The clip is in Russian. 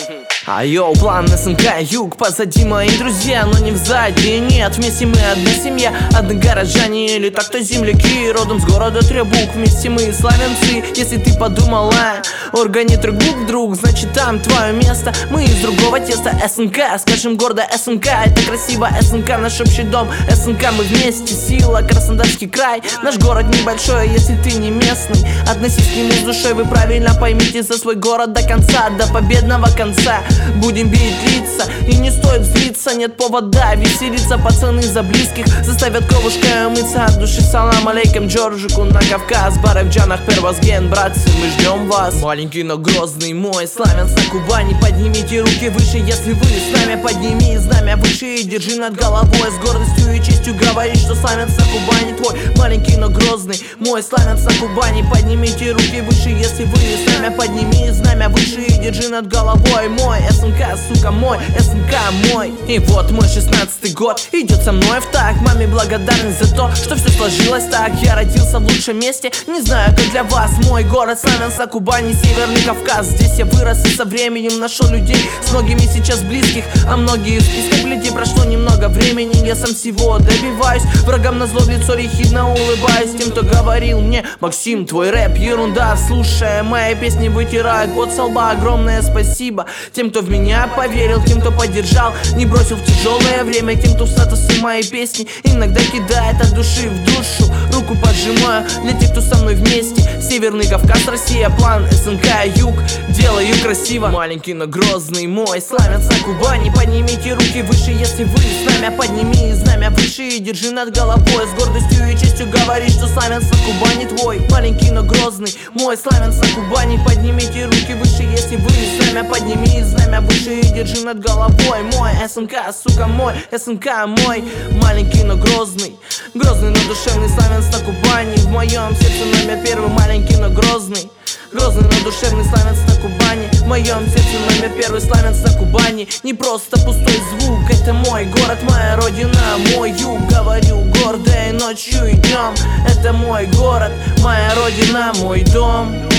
Айоу, план СНГ, юг, позади мои друзья, но не сзади, нет. Вместе мы одна семья, одни горожане или так-то земляки. Родом с города Требук, вместе мы славянцы. Если ты подумала, органит друг, значит там твое место. Мы из другого теста, СНГ, скажем гордо СНГ. Это красиво, СНГ, наш общий дом, СНГ, мы вместе, сила, Краснодарский край. Наш город небольшой, если ты не местный, относись к нему с душой, вы правильно поймите, за свой город до конца, до победного конца. Будем бить лица, и не стоит злиться, нет повода веселиться. Пацаны за близких заставят кровушкой умыться от души. Салам алейкум Джорджику на Кавказ, бары в Джанах, Первозген, братцы, мы ждем вас. Маленький, но грозный мой славянц на Кубани. Поднимите руки выше, если вы с нами. Подними знамя выше и держи над головой. С гордостью и честью говори, что славянц на Кубани твой. Маленький, но грозный мой славянц на Кубани. Поднимите руки выше, если вы с нами. Подними знамя выше и держи над головой. Мой СНГ, сука, мой СНГ, мой. И вот мой 16-й год идет со мной в так. Маме благодарен за то, что все сложилось так. Я родился в лучшем месте, не знаю, как для вас. Мой город славянц на Кубани, Северный Кавказ. Здесь я вырос и со временем нашел людей. С многими сейчас близких, а многие в списках. Гляди, прошло немного времени, я сам всего добиваюсь. Врагам назло в лицо ехидно улыбаюсь. Тем, кто говорил мне: Максим, твой рэп ерунда, слушая мои песни, вытирают пот со лба. Огромное спасибо тем, кто в меня поверил, тем, кто поддержал, не бросил в тяжелое время, тем, кто в статусы моей песни иногда кидает от души в душу. Руку поджимаю для тех, кто со мной вместе. Северный Кавказ, Россия, план СНГ, юг, делаю красиво. Маленький, но грозный мой славянц на Кубани. Поднимите руки выше, если вы с нами. Подними знамя выше и держи над головой. С гордостью и честью говори, что славянц на Кубани твой. Маленький, но грозный мой славянц на Кубани. Поднимите руки выше, если вы с нами. Подними знамя выше и держи над головой. Мой СНГ, сука, мой СНГ, мой. Маленький, но грозный, грозный, но душевный славянц на Кубани. В моем сердце номер первый. Маленький, но грозный, грозный, но душевный славянц на Кубани. В моем сердце номер первый славянц на Кубани. Не просто пустой звук, это мой город, моя родина, мой юг. Говорю гордо и ночью и днем. Это мой город, моя родина, мой дом.